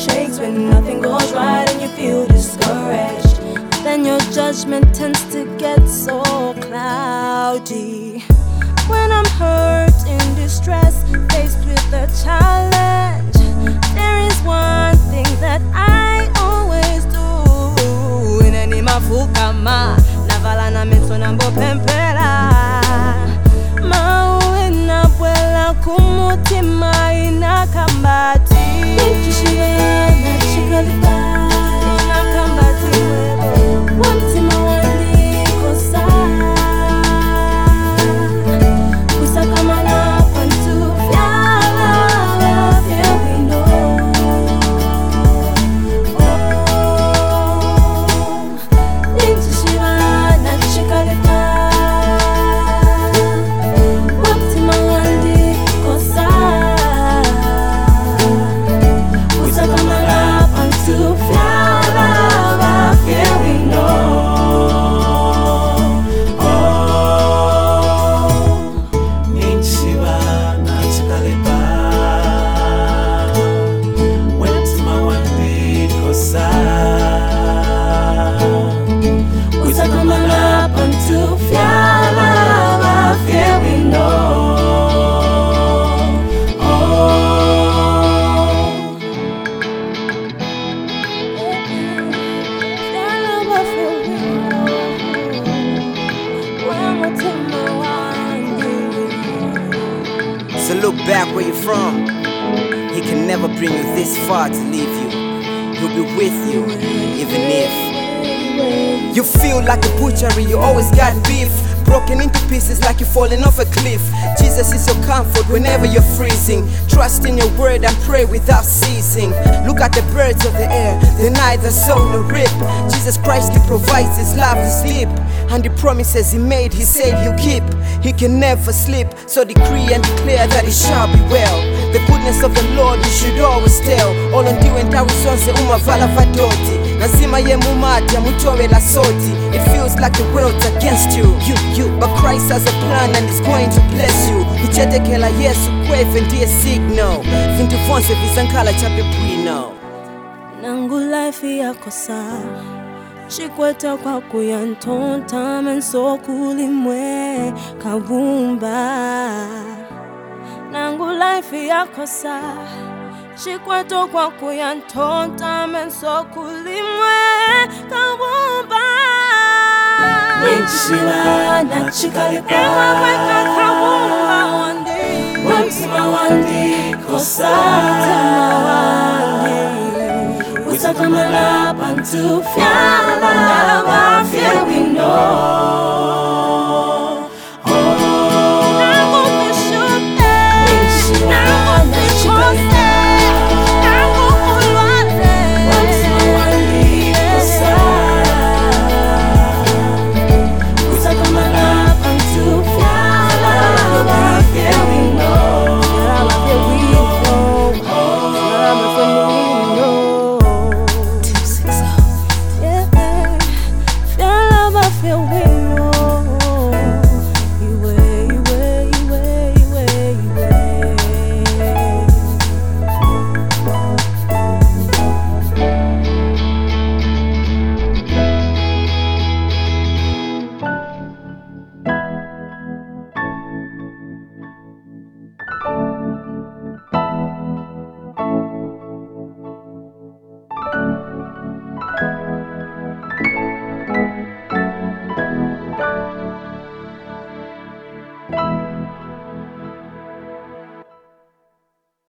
shakes when nothing goes right and you feel discouraged. Then your judgment tends to get so cloudy. When I'm hurt, in distress, faced with a challenge, there is one thing that I always do. Ineni mafuka ma navala na meto na mbopempela mawe na bwela kumutima inakambati Nchishia na chikalipa inakambati webo Wantima wandi kosa Kusakamana pantu fyala Here we know Nchishia na chikalipa Wantima wandi kosa Kusakamana pantu fyala Here we know Kusakamana pantu fyala Here we know So look back where you're from. He can never bring you this far to leave you. He'll be with you, even if you feel like a butchery, you always got beef, broken into pieces like you're falling off a cliff. Jesus is your comfort whenever you're freezing. Trust in your word and pray without ceasing. Look at the birds of the air, they neither sow nor reap. Jesus Christ, He provides His love to sleep, and the promises He made, He said He'll keep. He can never sleep, so decree and declare that it shall be well. The goodness of the Lord you should always tell. All on you and sonse umavala vadoti Nazima ye mumati ya mutowe la soti. It feels like the world's against you, but Christ has a plan and He's going to bless you. Kuchetekela Yesu kwefe ndiye signal. Vintu vonse visankala chape bwino. Nangu life yakosa Chikweta kwa kuyantonta menso kulimwe kabumba Nangu life yakosa Chikweta kwa kuyantonta menso kulimwe kabumba Nchishia na chikalipa Ewa weka kabumba wandi Wantima wandi kosa Kusakamana pantu fyala Here we know